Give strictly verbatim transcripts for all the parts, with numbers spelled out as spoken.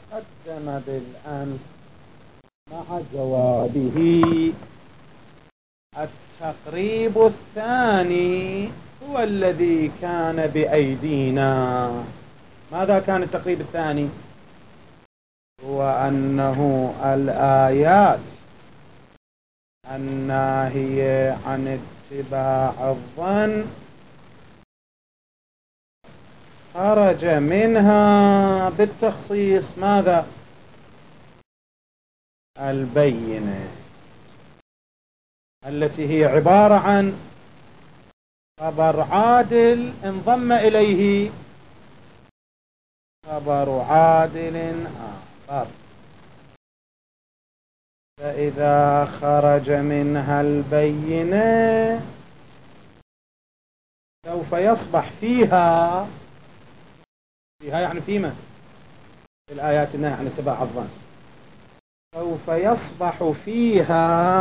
قدم بالأمس مع جوابه. التقريب الثاني هو الذي كان بأيدينا. ماذا كان التقريب الثاني؟ هو أنه الآيات الناهية عن اتباع الظن خرج منها بالتخصيص ماذا؟ البينة، التي هي عبارة عن خبر عادل انضم إليه خبر عادل آخر. فإذا خرج منها البينة سوف يصبح فيها فيها يعني فيما في الآيات النهي عن اتباع الظن سوف يصبح فيها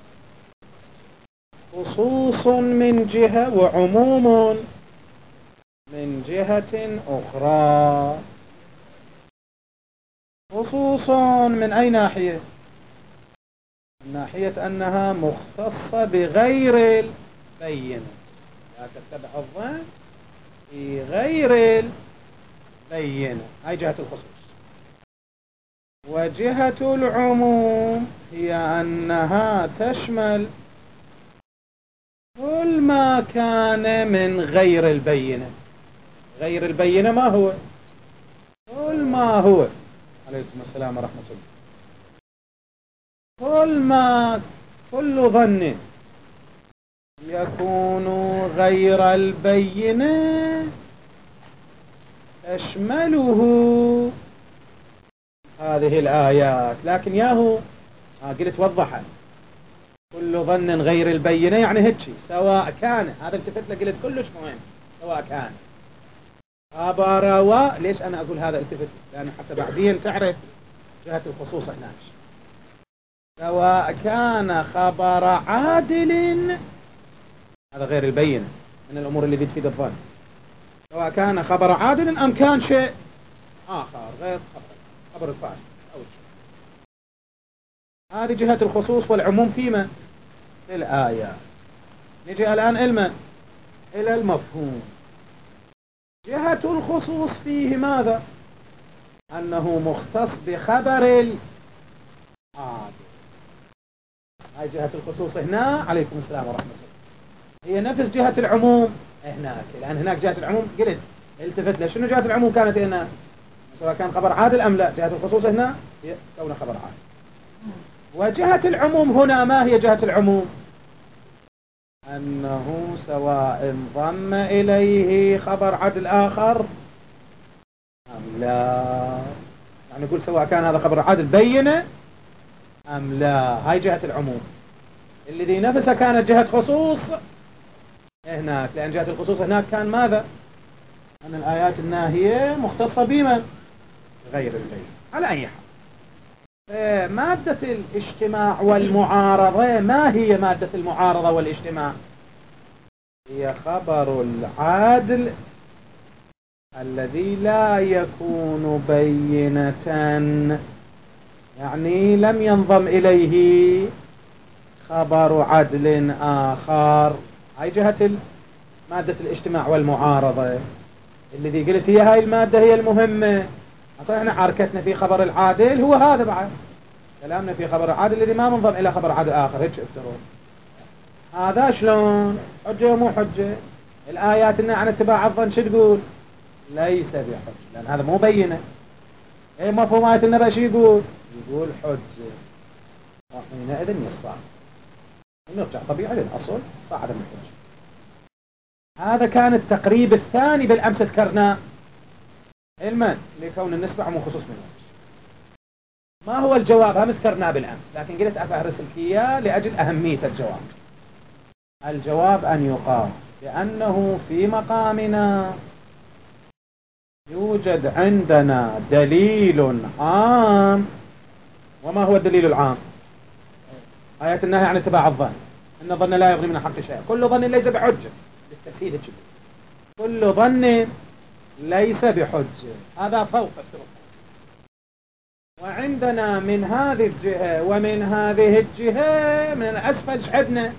خصوص من جهة وعموم من جهة أخرى. خصوص من أي ناحية؟ من ناحية أنها مختصة بغير البينة، لا تتبع الظن في غير البينة، هاي جهة الخصوص. وجهة العموم هي أنها تشمل كل ما كان من غير البينة. غير البينة ما هو؟ كل ما هو عليكم السلام ورحمة الله كل ما كل ظن يكون غير البينة تشمله هذه الآيات. لكن ياهو آه قلت وضحت كل ظن غير البينة يعني هيك سواء كان، هذا التفت لك قلت كلش مهم، سواء كان خبر و ليش أنا أقول هذا التفت؟ لأن حتى بعدين تعرف جهة الخصوص هناك. سواء كان خبر عادل، هذا غير البينة من الأمور اللي بتفيد الظن، سواء كان خبر عادل أم كان شيء آخر غير خبر خبر الفاسد أو شيء. هذه جهة الخصوص والعموم فيما في الآية. نجي الآن إلى إلى المفهوم. جهة الخصوص فيه ماذا؟ أنه مختص بخبر العادل. هاي جهة الخصوص هنا عليكم السلام ورحمة الله، هي نفس جهة العموم هناك، لأن هناك جهة العموم قلت التفت له شنو جهة العموم كانت هنا؟ سواء كان خبر عادل أم لا. جهة الخصوص هنا هي كون خبر عادل. وجهة العموم هنا ما هي جهة العموم؟ أنه سواء انضم إليه خبر عادل آخر أم لا، يعني نقول سواء كان هذا خبر عادل بينة أم لا. هاي جهة العموم. الذي نفسها كانت جهة خصوص هناك، لأن جهة الخصوص هناك كان ماذا؟ أن الآيات الناهية مختصة بمن؟ غير البينة. على أي حال مادة الاجتماع والمعارضة، ما هي مادة المعارضة والاجتماع؟ هي خبر العادل الذي لا يكون بينة، يعني لم ينضم إليه خبر عدل آخر. هاي جهة مادة الاجتماع والمعارضة. الذي قلت هي هاي المادة هي المهمة. أصلا احنا حركتنا في خبر العادل هو هذا، بعد كلامنا في خبر العادل الذي ما منضم إلى خبر عادل آخر. هيك افترون هذا شلون حجة ومو حجة؟ الآيات إنها عن اتباع الظن شو تقول؟ ليس بحجة، لأن هذا مو بينة. ايه مفهوم آية النبأ شو يقول؟ يقول حجة. وحينئذ يصعد ونرجع طبيعي للأصل، صعد من الحجة. هذا كان التقريب الثاني بالأمس ذكرناه، علما لكون النسبة عموم خصوص من الوجه. ما هو الجواب؟ هم ذكرناه بالأمس، لكن قلت أفهرس لك إياه لأجل أهمية الجواب. الجواب أن يقال بأنه في مقامنا يوجد عندنا دليل عام. وما هو الدليل العام؟ آيات النهي عن اتباع الظن، إن الظن لا يغني من الحق شيئا، كل ظن ليس بحجة بالتسهيل الجديد، كل ظن ليس بحجة، هذا فوق الشروط. وعندنا من هذه الجهة ومن هذه الجهة من الأسفل شعبنا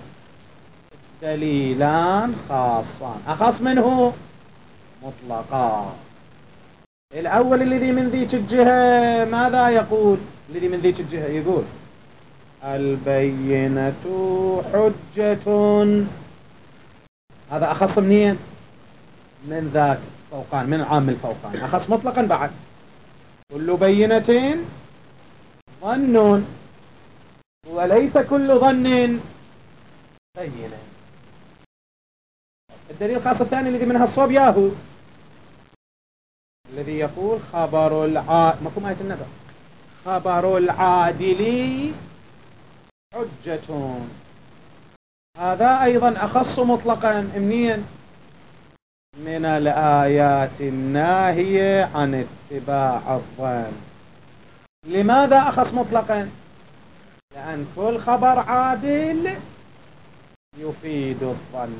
دليلان خاصان. أخص منه مطلقا. الأول الذي من ذيك الجهة ماذا يقول؟ الذي من ذيك الجهة يقول البينة حجة. هذا أخص منين؟ من ذاك فوقان، من عام الفوقان. أخص مطلقا بعد. كل بينة ظن وليس كل ظن بينة. الدليل الخاص الثاني الذي منها الصوب ياهو الذي يقول خبر العادل، مفهوم آية النبأ، خبر العادل حجة. هذا أيضا أخص مطلقا منين؟ من الآيات الناهية عن اتباع الظن. لماذا أخص مطلقا؟ لأن كل خبر عادل يفيد الظن،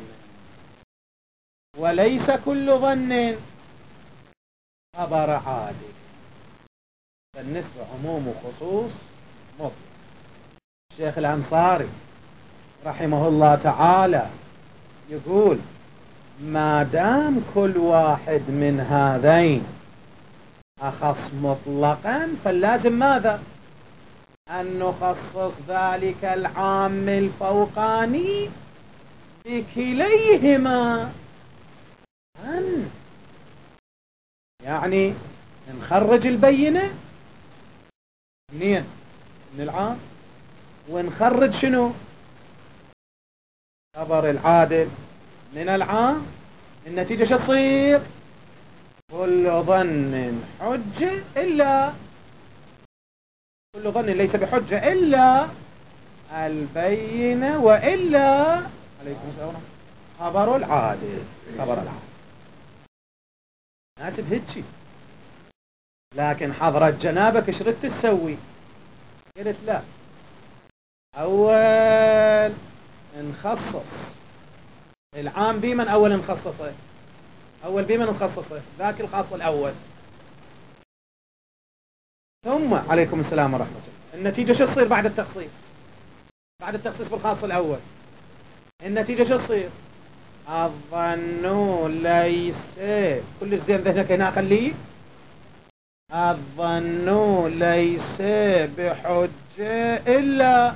وليس كل ظن خبر عادل. بالنسبة عموم وخصوص مطلق. الشيخ الأنصاري رحمه الله تعالى يقول ما دام كل واحد من هذين أخص مطلقا فاللازم ماذا؟ أن نخصص ذلك العام الفوقاني بكليهما. أن يعني نخرج البينة منين؟ من العام، ونخرج شنو؟ خبر العادل من العام. النتيجة شو تصير؟ كل ظن حجة إلا كل ظن ليس بحجة إلا البينة، وإلا عليكم السلام خبر العادل. خبر العادل ناتب هيجي. لكن حضرت جنابك ايش ردت تسوي؟ قلت لا، أول نخصص العام بمن أول نخصصه؟ أول بمن نخصصه؟ ذاك الخاص الأول. ثم عليكم السلام ورحمة الله. النتيجة شو تصير بعد التخصيص؟ بعد التخصيص بالخاص الأول النتيجة شو تصير؟ الظن ليس كل زين ذهنك هنا خليه. الظن ليس بحجة إلا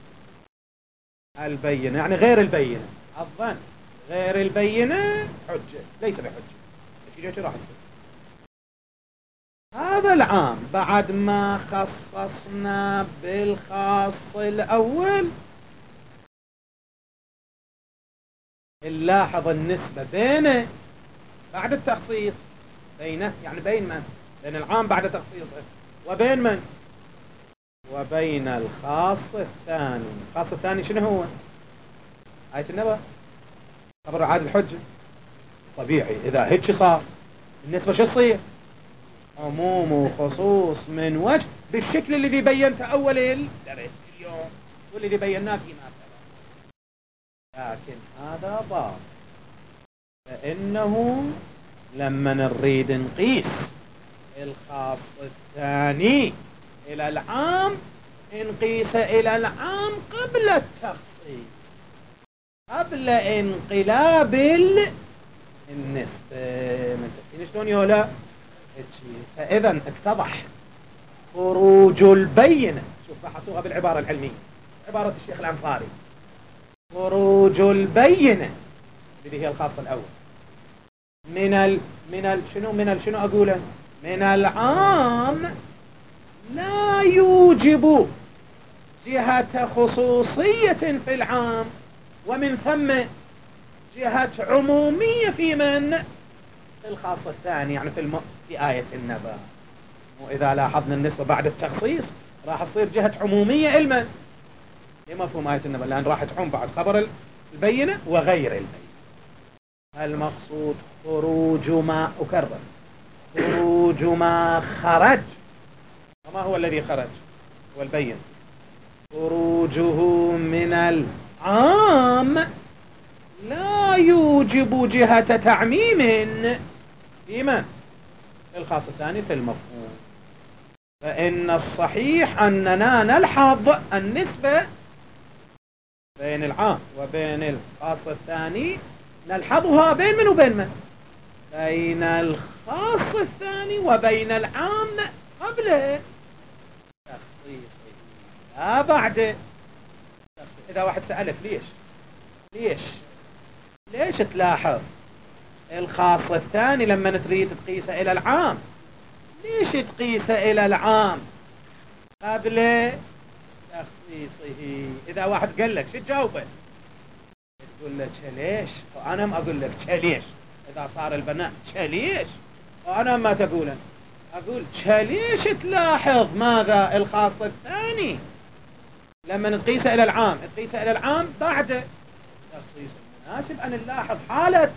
البينة، يعني غير البينة. الظن غير البينة حجة، ليس بحجة. النتيجة راح تصير هذا العام بعد ما خصصنا بالخاص الأول. نلاحظ النسبة بينه بعد التخصيص، بينه يعني بين من؟ بين العام بعد تخصيصه وبين من؟ وبين الخاص الثاني. الخاص الثاني شنو هو؟ آية النبأ، خبر عادل الحجة. طبيعي إذا هيك صار النسبة شو تصير؟ عموم وخصوص من وجه بالشكل الذي بينته أول الدرس اليوم والذي بيناه فيما سبق. لكن هذا باطل، فإنه لما نريد نقيس الخاص الثاني إلى العام نقيس إلى العام قبل التخصيص، قبل انقلاب النسبة. من تفكين شلون يولا؟ فإذا اتضح خروج البينة. شوف بحثوها بالعبارة العلمية، عبارة الشيخ الأنصاري، خروج البينة الذي هي الخاص الأول من ال من ال شنو من ال شنو أقوله من العام لا يوجب جهة خصوصية في العام، ومن ثم جهة عمومية في من؟ في الخاص الثاني، يعني في, الم... في آية النبأ. وإذا لاحظنا النسبة بعد التخصيص راح تصير جهة عمومية إلمن؟ لمفهوم آية النبأ، لأن راح تعم بعد خبر البينة وغير البينة. المقصود خروج ما أكرر خروج ما خرج. وما هو الذي خرج؟ هو البين. خروجه من العام لا يوجب جهة تعميم فيما الخاص الثاني في المفهوم. فإن الصحيح أننا نلحظ النسبة بين العام وبين الخاص الثاني، نلحظها بين من وبين من؟ بين الخاص الثاني وبين العام قبل تخصيصه لا بعد. إذا واحد سألك ليش ليش ليش تلاحظ الخاص الثاني لما تريد تقيسه إلى العام، ليش تقيسه إلى العام قبل تخصيصه؟ إذا واحد قال لك شو تجاوبه؟ تقول له ليش، وأنا ما أقول لك ليش. إذا صار البناء ليش، وأنا ما تقوله أقول ليش تلاحظ ماذا الخاص الثاني لما نقيسه إلى العام، نقيسه إلى العام بعد تخصيص. المناسب أن نلاحظ حالة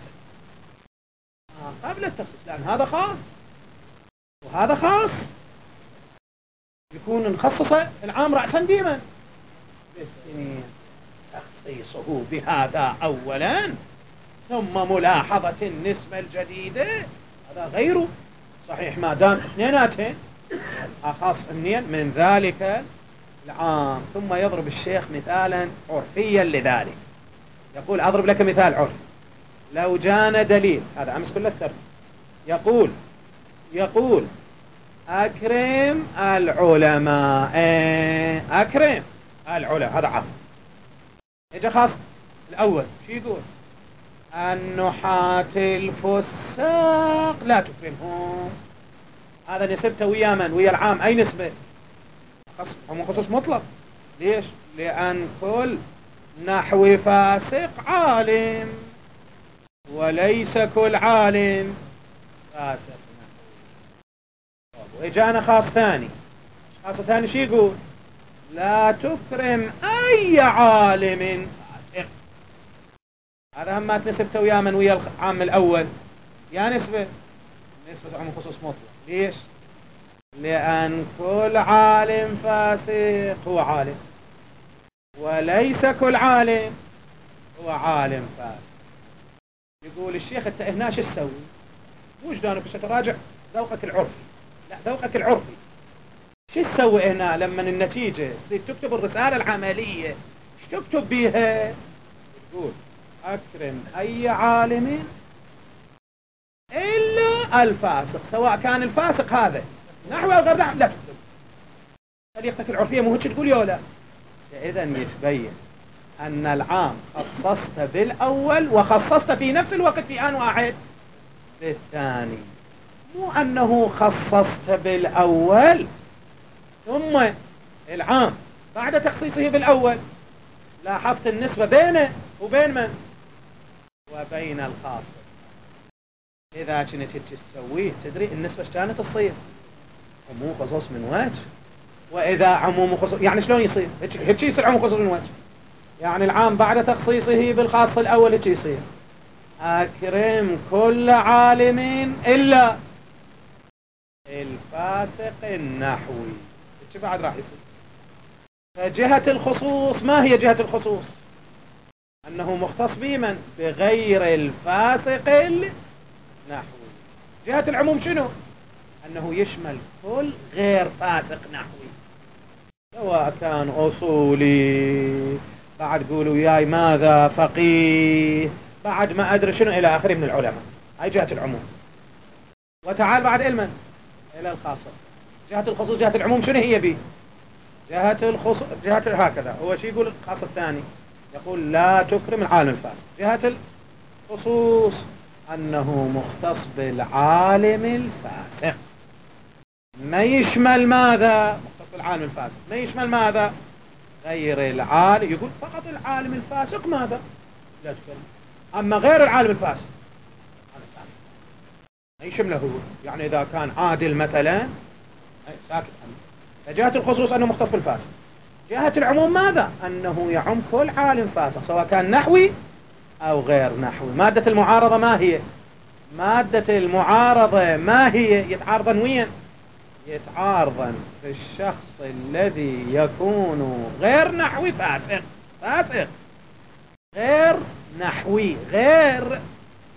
قبل التخصيص، لأن هذا خاص وهذا خاص، يكون نخصصه العام رأسا ديما بالاثنين، تخصيصه بهذا أولا ثم ملاحظة النسبة الجديدة، هذا غيره صحيح ما دام اثنيناتين أخص منين من ذلك العام. ثم يضرب الشيخ مثالا عرفيا لذلك، يقول أضرب لك مثال عرفي. لو جانا دليل، هذا أمس كله الترجمة، يقول يقول أكرم العلماء، أكرم العلماء، هذا عام. إجا خاص الأول شو يقول؟ النحاة الفساق لا تكرمهم. هذا نسبته ويا من؟ ويا العام. أي نسبة؟ هم خصوص مطلق. ليش؟ لأن كل نحو فاسق عالم، وليس كل عالم فاسق. وإجانا خاص ثاني، خاص ثاني شو يقول؟ لا تكرم أي عالم فاسق. هذا هم نسبته ويا من؟ ويا العام الأول. يا نسبة نسبة عام خصوص مطلق. ليش؟ لأن كل عالم فاسق هو عالم، وليس كل عالم هو عالم فاسق. يقول الشيخ انت هنا شو تسوي؟ وجدانك ستراجع ذوقك العرفي. لا، ذوقك العرفي شو تسوي هنا لما النتيجة تكتب الرسالة العملية؟ ايش تكتب بيها؟ تقول أكرم أي عالم إلا الفاسق، سواء كان الفاسق هذا نحو أو غير نحو، لا تكتب. طريقتك العرفية مو هيك تقول يا لا؟ إذا يتبين أن العام خصصت بالأول وخصصت في نفس الوقت في آن واحد بالثاني، مو أنه خصصت بالأول ثم العام بعد تخصيصه بالأول لاحظت النسبة بينه وبين من؟ وبين الخاص. إذا كنت تسويه تدري النسبة ايش كانت تصير؟ عموم خصوص من وجه. وإذا عموم خصوص يعني شلون يصير؟ هيك يصير عموم خصوص من وجه، يعني العام بعد تخصيصه بالخاص الأول هيك يصير أكرم كل عالم إلا الفاسق النحوي. هيك بعد راح يصير. فجهة الخصوص ما هي جهة الخصوص؟ أنه مختص بمن؟ بغير الفاسق النحوي. جهة العموم شنو؟ أنه يشمل كل غير فاسق نحوي، سواء كان أصولي، بعد قولوا ياي ماذا فقيه، بعد ما أدري شنو إلى آخره من العلماء. هاي جهة العموم. وتعال بعد علما إلى الخاصة. جهة الخصوص جهة العموم شنو هي بي؟ جهة الخصوص جهة هكذا. هو شي يقول الخاص الثاني؟ يقول لا تكرم العالم الفاسق. جهة الخصوص أنه مختص بالعالم الفاسق، ما يشمل ماذا؟ مختص بالعالم الفاسق ما يشمل ماذا؟ غير العالم. يقول فقط العالم الفاسق ماذا؟ لا تكرم. أما غير العالم الفاسق هذا ساكت، ما يشمله هو. يعني إذا كان عادل مثلا ساكت عنه. فجهة الخصوص أنه مختص بالفاسق. جهة العموم ماذا؟ أنه يعم كل عالم فاسق سواء كان نحوي أو غير نحوي. مادة المعارضة ما هي؟ مادة المعارضة ما هي؟ يتعارضن وين؟ يتعارضن في الشخص الذي يكون غير نحوي فاسق. فاسق غير نحوي، غير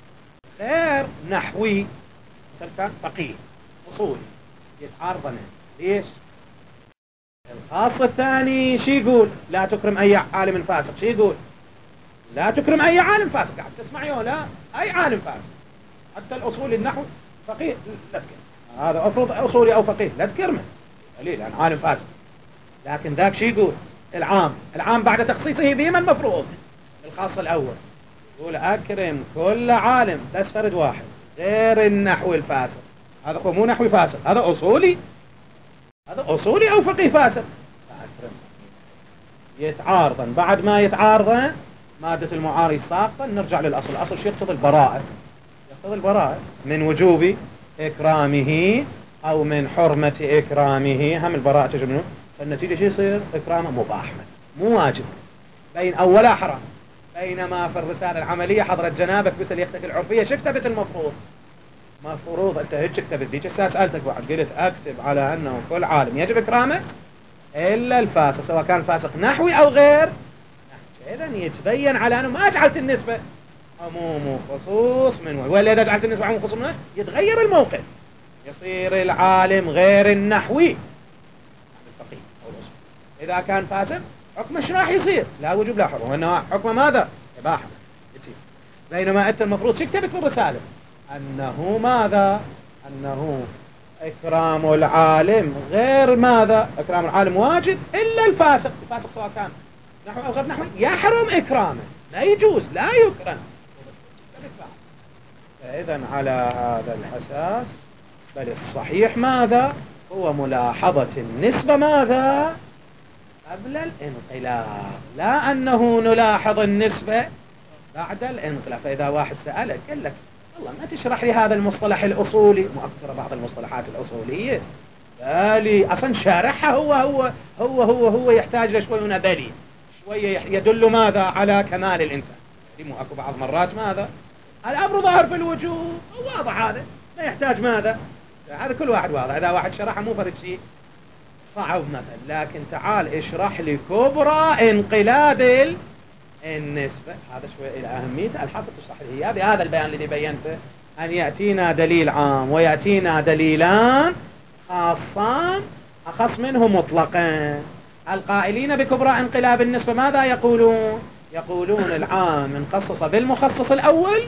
غير نحوي مثل كان فقيه أصولي، يتعارضن ليش؟ الخاص الثاني شي يقول؟ لا تكرم أي عالم فاسق. شي يقول؟ لا تكرم أي عالم فاسق. قاعد تسمعيه؟ لا، أي عالم فاسق، حتى الأصول النحو فقيه لا تكرم. هذا أفرض أصولي أو فقيه لا تكرمه قليل عن عالم فاسق. لكن ذاك شي يقول؟ العام العام بعد تخصيصه بما المفروض. الخاص الأول يقول أكرم كل عالم بس فرد واحد غير النحو الفاسق. هذا هو مو نحوي فاسق، هذا أصولي، هذا أصولي أو فقيه فاسق. أكرم يتعارضا. بعد ما يتعارضا مادة المعارض ساقطا، نرجع للأصل. الأصل شو يقتضي؟ البراءة. يقتضي البراءة من وجوب إكرامه أو من حرمة إكرامه. هم البراءة تجب منه، فالنتيجة شو يصير؟ إكرامه مباح مو واجب، بين أولا حرام. بينما في الرسالة العملية حضرت جنابك بسليختك العرفية شو كتبت المفروض؟ مفروض أنت هيك كتبت. ذيك الساعة سألتك بعد قلت أكتب على أنه كل عالم يجب إكرامه إلا الفاسق، سواء كان فاسق نحوي أو غير. إذن يتبين على أنه ما جعلت النسبة عموم وخصوص من وين، ولا إذا جعلت النسبة عموم وخصوص من وين يتغير الموقف، يصير العالم غير النحوي الفقيه أو الأصول. إذا كان فاسق حكمه ايش راح يصير؟ لا وجوب لا حرمه، وإنه حكمه ماذا؟ إباحة يصير. بينما أنت المفروض شو كتبت في الرسالة؟ أنه ماذا؟ أنه إكرام العالم غير ماذا؟ إكرام العالم واجب إلا الفاسق. الفاسق سواء كان نحو أو غير نحو يحرم إكرامه، لا يجوز، لا يكرم. فإذا على هذا الأساس بل الصحيح ماذا؟ هو ملاحظة النسبة ماذا؟ قبل الانقلاب، لا أنه نلاحظ النسبة بعد الانقلاب. فإذا واحد سألك قال لك والله ما تشرح لي هذا المصطلح الأصولي، مؤثر بعض المصطلحات الأصولية بالي أصلا شارحها هو هو هو هو هو يحتاج لشوي من بالي شوية يدل ماذا؟ على كمال الإنسان. مو أكو بعض مرات ماذا؟ الأمر ظاهر في الوجود واضح، هذا لا يحتاج ماذا؟ هذا كل واحد واضح. إذا واحد شرحه مو فرد شيء صعب مثلا، لكن تعال اشرح لي كبرى انقلاب النسبة، هذا شوي إلى أهميته. الحافظ تشرح لي إياه بهذا البيان الذي بينته، أن يأتينا دليل عام ويأتينا دليلان خاصان أخص منه مطلقا. القائلين بكبرى انقلاب النسبة ماذا يقولون؟ يقولون العام انخصص بالمخصص الأول،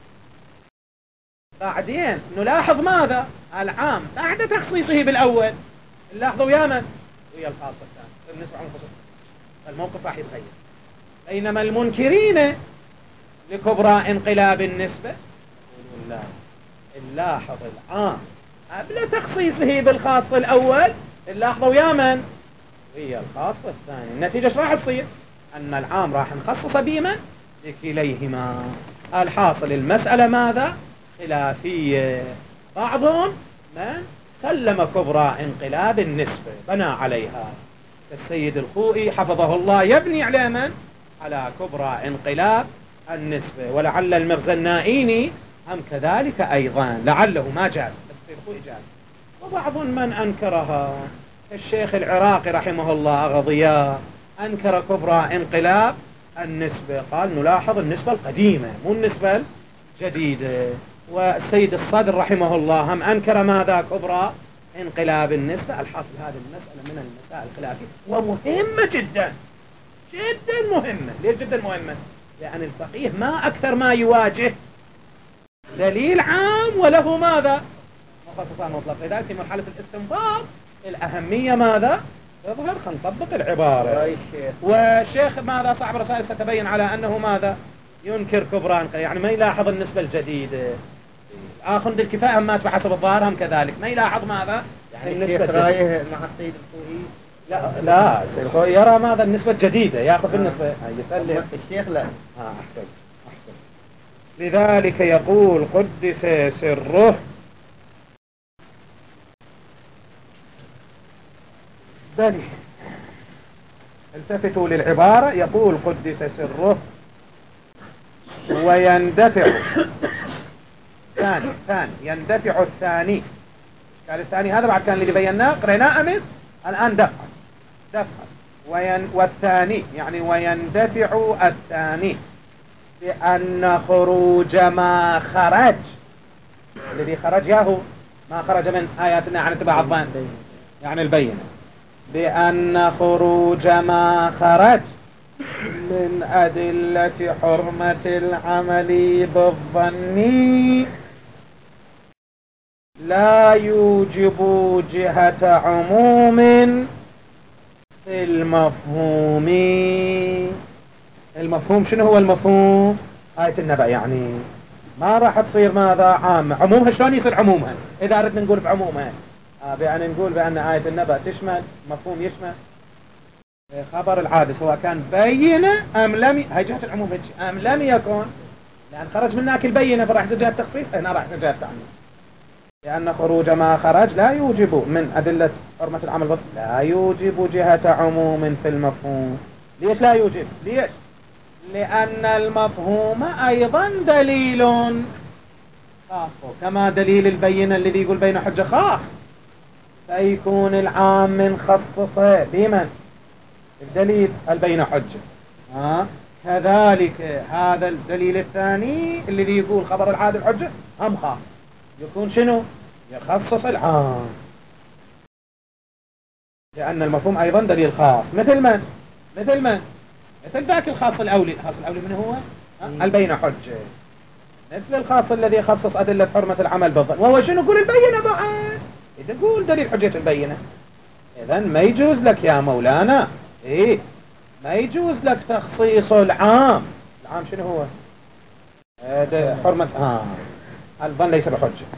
بعدين نلاحظ ماذا؟ العام بعد تخصيصه بالأول نلاحظوا يا من؟ ويا الخاصة الثانية النسبة عن خصوص، الموقف راح يتغير. بينما المنكرين لكبرى انقلاب النسبة يقولون لا، نلاحظ العام قبل تخصيصه بالخاص الأول نلاحظوا يا من؟ ويا الخاص الثاني. النتيجة ايش راح تصير؟ أن العام راح نخصص بما بكليهما. الحاصل المسألة ماذا؟ خلافية. بعضهم من سلم كبرى انقلاب النسبة بنى عليها، السيد الخوئي حفظه الله يبني على من؟ على كبرى انقلاب النسبة، ولعل المرزا النائيني هم كذلك أيضا، لعله ما جاز بس السيد الخوئي جاز. وبعض من أنكرها الشيخ العراقي رحمه الله غضياء أنكر كبرى انقلاب النسبة، قال نلاحظ النسبة القديمة مو النسبة الجديدة. والسيد الصدر رحمه الله هم أنكر ماذا؟ كبرى انقلاب النسبة. الحاصل هذه المسألة من المسائل الخلافية ومهمة جدا جدا مهمة. ليش جدا مهمة؟ لأن الفقيه ما أكثر ما يواجه دليل عام وله ماذا؟ مخصصان مطلق. لذلك في مرحلة الاستنباط الأهمية ماذا؟ يظهر. خلينا نطبق العبارة. والشيخ ماذا؟ صاحب الرسائل ستبين على أنه ماذا؟ ينكر كبرى، يعني ما يلاحظ النسبة الجديدة. آخر بالكفاءة ما بحسب الظاهر هم كذلك ما يلاحظ ماذا؟ يعني النسبة الجديدة مع السيد الخوئي. لا لا السيد الخوئي يرى ماذا؟ النسبة الجديدة يأخذ آه. النسبة يسلم الشيخ لا آه أحسن أحسن. لذلك يقول قدس سره بني. التفتوا للعبارة. يقول قدس سره ويندفع ثاني ثاني يندفع الثاني. قال الثاني هذا بعد كان اللي بيناه قريناه أمس، الآن دفع دفع وين والثاني يعني ويندفع الثاني بأن خروج ما خرج الذي خرج ياهو ما خرج من آياتنا عن اتباع الظن يعني البينة بأن خروج ما خرج من أدلة حرمة العمل بالظن لا يوجب جهة عموم في المفهوم. المفهوم شنو هو المفهوم؟ آية النبأ يعني ما راح تصير ماذا عام عمومها. شلون يصير عمومها إذا أردنا نقول بعمومها؟ آه بأن نقول بأن آية النبأ تشمل مفهوم يشمل خبر العادة سواء كان بينة أم لم ي... هاي جهة العموم هيك أم لم يكن، لأن خرج منك البينة فراح تجاه التخصيص، هنا راح تجاه التعميم. لأن خروج ما خرج لا يوجب من أدلة حرمة العمل بط لا يوجب جهة عموم في المفهوم. ليش لا يوجب؟ ليش؟ لأن المفهوم أيضا دليل خاص كما دليل البينة الذي يقول بين حجة خاص، فيكون العام من خصصه بمن؟ الدليل البين حجة. ها كذلك هذا الدليل الثاني الذي يقول خبر العادل حجة هم خاص، يكون شنو؟ يخصص العام، لأن المفهوم أيضا دليل خاص. مثل من؟ مثل من؟ مثل ذاك الخاص الأولي. الخاص الأولي من هو؟ البين حجة. مثل الخاص الذي يخصص أدلة حرمة العمل بالظن، وهو شنو؟ يقول البينة بعد. إذا قول دليل حجة البينة، إذا ما يجوز لك يا مولانا إيه ما يجوز لك تخصيص العام. العام شنو هو؟ حرمة آه الظن ليس بحجة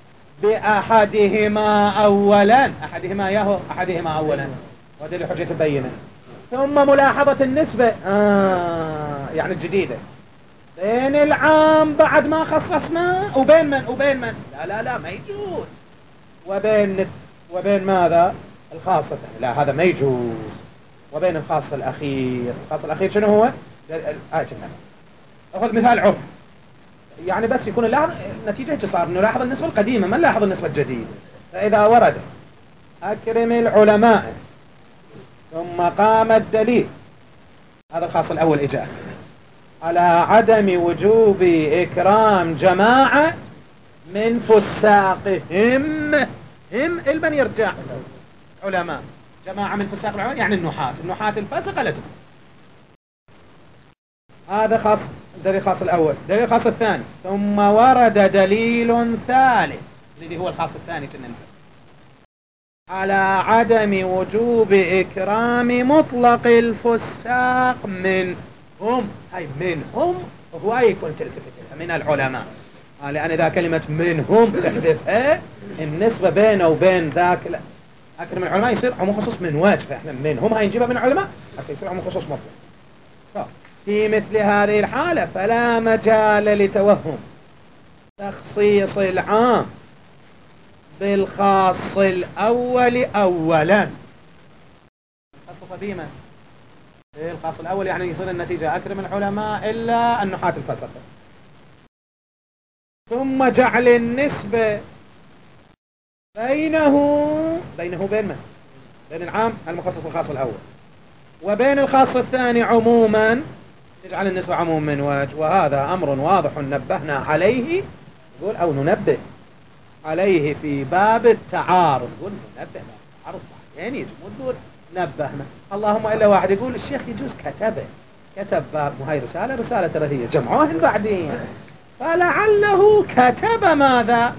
بأحدهما أولا. أحدهما ياهو أحدهما أولا ودليل حجة البينة. ثم ملاحظة النسبة آه يعني الجديدة بين العام بعد ما خصصنا وبين من وبين من لا لا لا ما يجوز، وبين وبين ماذا؟ الخاصة لا هذا ما يجوز، وبين الخاص الأخير. الخاص الأخير شنو هو؟ آية النبأ. أخذ مثال عرف يعني بس يكون اللاحظ نتيجة صار نلاحظ النسبة القديمة ما نلاحظ النسبة الجديدة. فإذا ورد أكرم العلماء ثم قام الدليل، هذا الخاص الأول إجاء على عدم وجوب إكرام جماعة من فساقهم. هم المن يرجع علماء جماعة من فساق العلماء يعني النحاة النحاة الفاسقة لتهم. هذا خاص دليل خاص الأول. دليل خاص الثاني ثم ورد دليل ثالث الذي هو الخاص الثاني كنا على عدم وجوب إكرام مطلق الفساق منهم. هاي منهم هو يكون تلتفت من العلماء آه لأن إذا كلمة منهم تحذفها النسبة بينه وبين ذاك أكرم العلماء يصير عموم خصوص من واجب. فإحنا منهم هاي نجيبها من علماء حتى يصير عموم خصوص مطلق. في مثل هذه الحالة فلا مجال لتوهم تخصيص العام بالخاص الأول أولا. خصص بما الخاص الأول يعني يصير النتيجة أكرم العلماء إلا النحاة الفسقة، ثم جعل النسبة بينه بينه بين من؟ بين العام المخصص الخاص الأول وبين الخاص الثاني عموما، تجعل النسبة عموم من وجه. وهذا أمر واضح نبهنا عليه يقول أو ننبه عليه في باب التعارض. يقول ننبه التعارض بعدين يجي مو تقول نبهنا. اللهم إلا واحد يقول الشيخ يجوز كتبه كتب باب وهي رسالة رسالة ترى هي جمعوهن بعدين فلعله كتب ماذا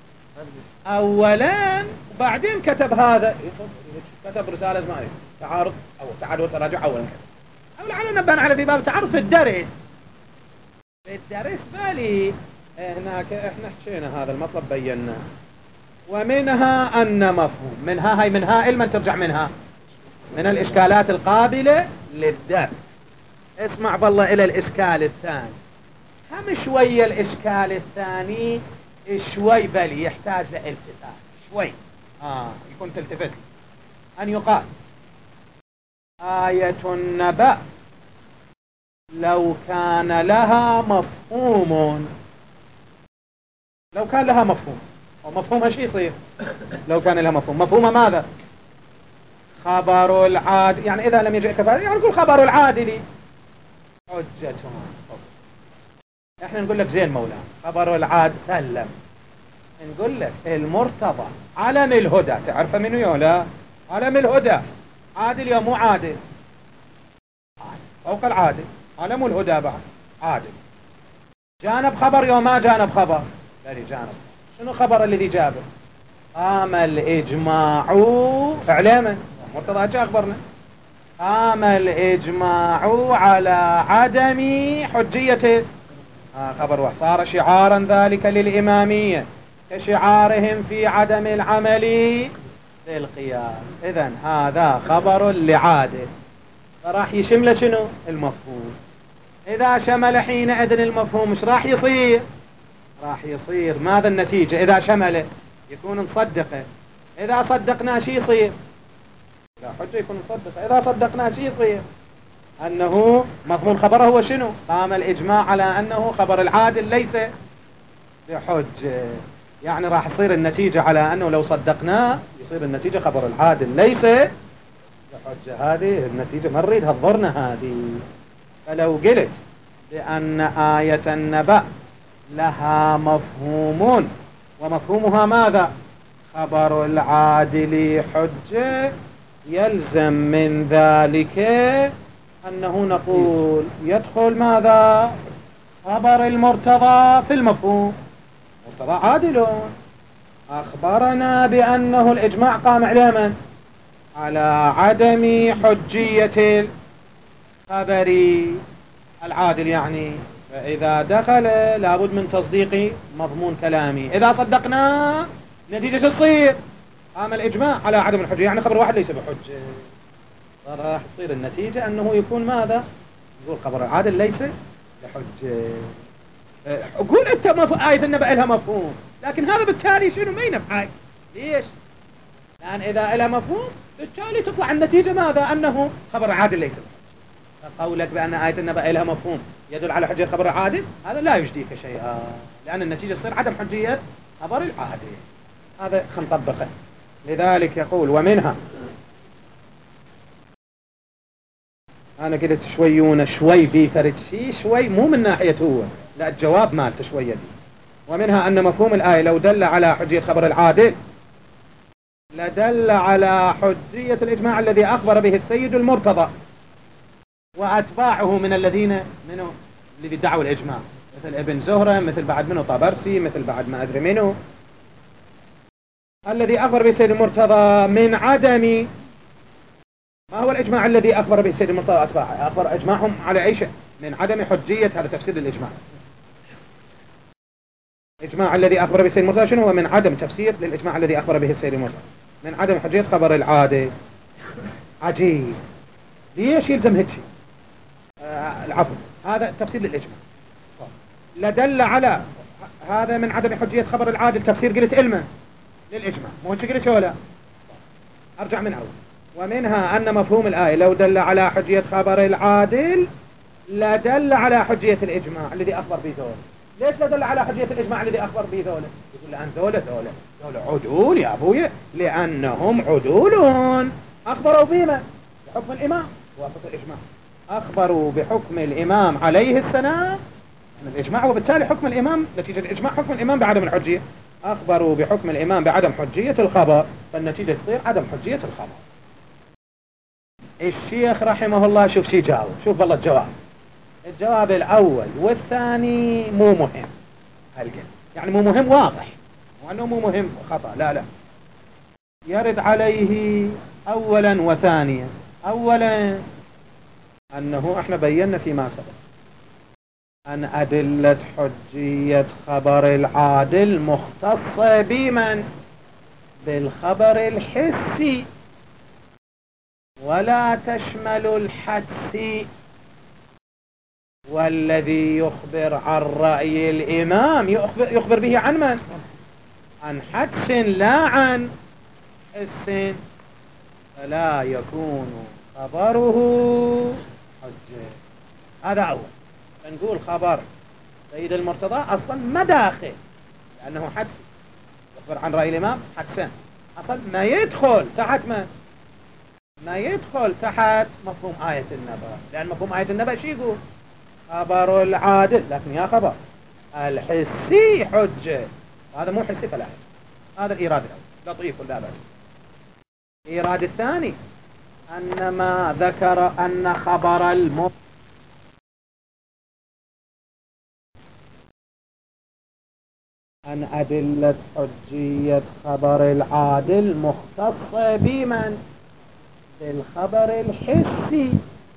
أولا وبعدين كتب هذا كتب رسالة ما تعارض أو تعارض وتراجع أولا كتب أو لعله نبهنا على في باب التعارض في الدرس. في الدرس بالي هناك احنا حكينا هذا المطلب بينا. ومنها أن مفهوم منها هاي منها علما ترجع منها من الإشكالات القابلة للدرس. اسمع بالله إلى الإشكال الثاني. هم شوية الإشكال الثاني شوي بل يحتاج لالتفات شوي آه يكون تلتفت أن يقال آية النبأ لو كان لها مفهوم لو كان لها مفهوم ومفهومها شيء يصير لو كان لها مفهوم. مفهومها ماذا؟ خبر العادل يعني إذا لم يجئ كفاية يعني نقول خبر العادل حجة. احنا نقول لك زين مولانا خبر العادل سلم نقول لك المرتضى علم الهدى، تعرف منو يولا؟ علم الهدى عادل يا مو عادل؟ فوق العادل، علم الهدى بعد عادل. جانب خبر يوم ما جانب خبر؟ بلي جانب. شنو خبر الذي جابه؟ قام الإجماع إعلاما، مرتضى ايش أخبرنا؟ قام الإجماع على عدم حجيته. آه خبر واحد صار شعارا ذلك للإمامية كشعارهم في عدم العمل للقيام. إذن هذا خبر لعادل، فراح يشمل شنو؟ المفهوم. إذا شمل حينئذ المفهوم ايش راح يصير؟ راح يصير ماذا النتيجة إذا شمله؟ يكون نصدقه. إذا صدقنا شي يصير؟ إذا حجة يكون نصدقه. إذا صدقنا شي يصير؟ أنه مضمون خبره هو شنو؟ قام الإجماع على أنه خبر العادل ليس بحجة. يعني راح تصير النتيجة على أنه لو صدقناه يصير النتيجة خبر العادل ليس بحجة. هذه النتيجة ما نريدها تضرنا هذه. فلو قلت بأن آية النبأ لها مفهوم ومفهومها ماذا؟ خبر العادل حجة، يلزم من ذلك أنه نقول يدخل ماذا؟ خبر المرتضى في المفهوم. مرتضى عادل أخبرنا بأنه الإجماع قام على على عدم حجية الخبر العادل، يعني فإذا دخل لابد من تصديق مضمون كلامي. إذا صدقنا نتيجة تصير قام الإجماع على عدم الحجة، يعني خبر واحد ليس بحجة. راح تصير النتيجة أنه يكون ماذا؟ نقول خبر العادل ليس بحجة. قول أنت آية النبأ لها مفهوم، لكن هذا بالتالي شنو ما ينفعك. ليش؟ لأن إذا لها مفهوم بالتالي تطلع النتيجة ماذا؟ أنه خبر العادل ليس بحجة. قولك بأن آية النبأ لها مفهوم يدل على حجة خبر العادل، هذا لا يجديك شيئا، لأن النتيجة تصير عدم حجية خبر العادل. هذا خنطبقه. لذلك يقول ومنها، أنا قلت شويون شوي بيفرد شي شوي مو من ناحية هو، لا الجواب مالته شوية دي. ومنها أن مفهوم الآية لو دل على حجية خبر العادل لدل على حجية الإجماع الذي أخبر به السيد المرتضى وأتباعه من الذين منه اللي بيدعوا الإجماع، مثل ابن زهرة، مثل بعد منه طبرسي، مثل بعد ما أدري منه، الذي أخبر به السيد المرتضى من عدم. ما هو الإجماع الذي أخبر به السيد المرتضى وأتباعه؟ أخبر إجماعهم على أي شيء؟ من عدم حجية. هذا تفسير الإجماع. الإجماع الذي أخبر به السيد المرتضى شنو هو؟ من عدم تفسير للإجماع الذي أخبر به السيد المرتضى من عدم حجية خبر العادة. عجيب، ليش يلزم هيك شيء؟ آه العفو، هذا تفسير للإجماع. لدل على هذا من عدم حجية خبر العادل، تفسير قلت علمه للإجماع، مو هيك قلت ولا؟ أرجع من أول. ومنها أن مفهوم الآية لو دل على حجية خبر العادل لدل على حجية الإجماع الذي أخبر به ذولا. ليش لدل على حجية الإجماع الذي أخبر به ذولا؟ يقول لأن ذولا ذولا ذولا عدول يا أبوي، لأنهم عدولون. أخبروا بما؟ بحكم الإمام، وافق الإجماع. أخبروا بحكم الإمام عليه السلام من الإجماع، وبالتالي حكم الإمام نتيجة الإجماع حكم الإمام بعدم الحجية. أخبروا بحكم الإمام بعدم حجية الخبر، فالنتيجة تصير عدم حجية الخبر. الشيخ رحمه الله شوف شي جاوب، شوف والله الجواب. الجواب الأول والثاني مو مهم، يعني مو مهم واضح، وأنه مو مهم خطأ، لا لا. يرد عليه أولا وثانيا. أولا أنه احنا بينا فيما سبق أن أدلة حجية خبر العادل مختصة بمن؟ بالخبر الحسي، ولا تشمل الحدسي. والذي يخبر عن رأي الإمام يخبر, يخبر به عن من؟ عن حدس لا عن حس، فلا يكون خبره حجة. هذا أول. فنقول خبر سيد المرتضى أصلا ما داخل، لأنه حدس يخبر عن رأي الإمام حدسا، أصلا ما يدخل تحت ما ما يدخل تحت مفهوم آية النبأ، لأن مفهوم آية النبأ شو يقول؟ خبر العادل، لكن يا خبر الحسي حجة. هذا مو حسي فلا حس. هذا الإيراد الأول لطيف لا بأس. الإيراد الثاني أن ما ذكر أن خبر الم أن أدلة حجية خبر العادل مختصة بمن؟ بالخبر الحسي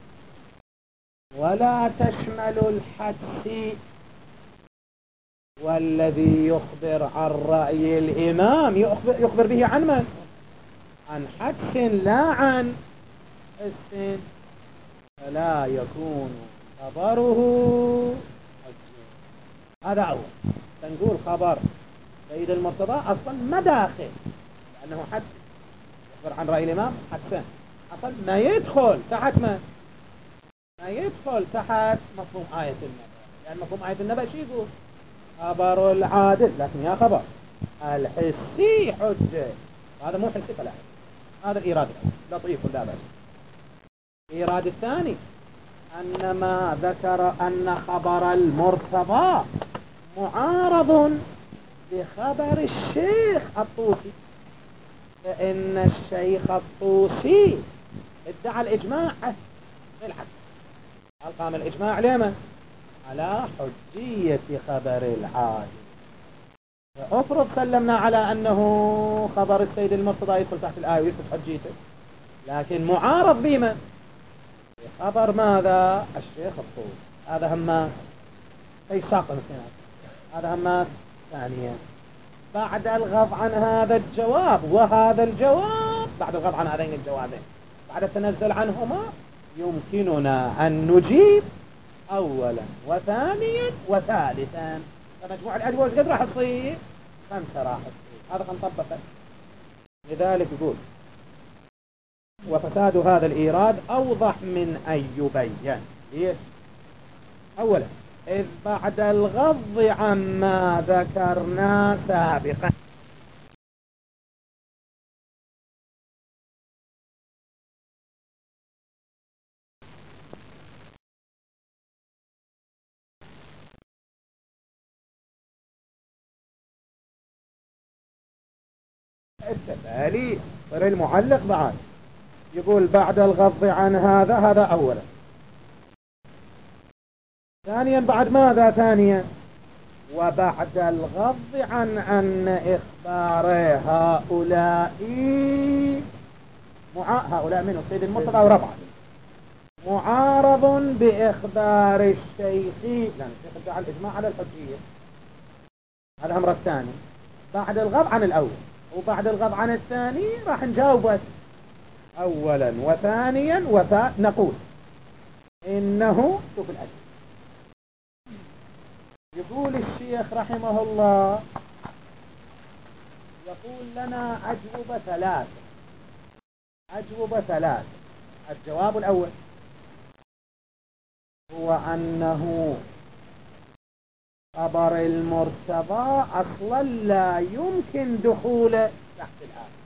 ولا تشمل الحدسي، والذي يخبر عن رأي الإمام يخبر, يخبر به عن من؟ عن حدس لا عن حس، فلا يكون خبره حجي. هذا هو تنقول خبر سيد المرتضى أصلا ما داخل لأنه حدس يخبر عن رأي الإمام حدسا، أصلا ما يدخل تحت ما ما يدخل تحت مفهوم آية النبأ، لأن مفهوم آية النبأ شو يقول؟ خبر العادل، لكن يا خبر الحسي حجة. هذا مو حسي فلا حجة. هذا الإيراد لطيف لا بأس. الإيراد الثاني أن ما ذكر أن خبر المرتضى معارض بخبر الشيخ الطوسي، فإن الشيخ الطوسي ادعى الإجماع في الحد. هل قام الإجماع لما؟ على حجية خبر العادل. فأفرض سلمنا على أنه خبر السيد المرتضى يدخل تحت الآية ويثبت حجيته، لكن معارض بما؟ بخبر ماذا؟ الشيخ الطوسي. هذا همات أي ساق مثلا. هذا همات ثانية. بعد الغض عن هذا الجواب وهذا الجواب، بعد الغض عن هذين الجوابين، بعد التنزل عنهما، يمكننا أن نجيب أولا وثانيا وثالثا. فمجموع الأجوبة قد راح تصير خمسة راح تصير. هذا خنطبقه. لذلك يقول وفساد هذا الإيراد أوضح من أن يبين. ليش؟ أولا إذ بعد الغض عما ذكرنا سابقا التالي صار المعلق بعد يقول بعد الغض عن هذا، هذا أولا. ثانيا بعد ماذا؟ ثانيا وبعد الغض عن أن إخبار هؤلاء مع... هؤلاء منه السيد المرتضى وربعه معارض بإخبار الشيخ، لأن الشيخ ادعى الإجماع على الحجية. هذا الأمر الثاني بعد الغض عن الأول، وبعد الغض عن الثاني راح نجاوبه أولا وثانيا وثا نقول إنه شوف الأجل. يقول الشيخ رحمه الله يقول لنا أجوبة ثلاثة. أجوبة ثلاثة. الجواب الأول هو أنه خبر المرتضى أصلا لا يمكن دخول تحت الآية.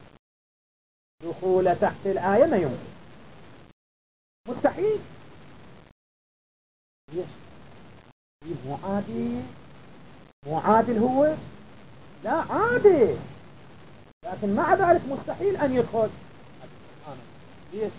دخول تحت الآية ما يمكن، مستحيل. ليش؟ مو عادل، مو عادل هو، لا عادل، لكن مع ذلك مستحيل أن يدخل. ليش؟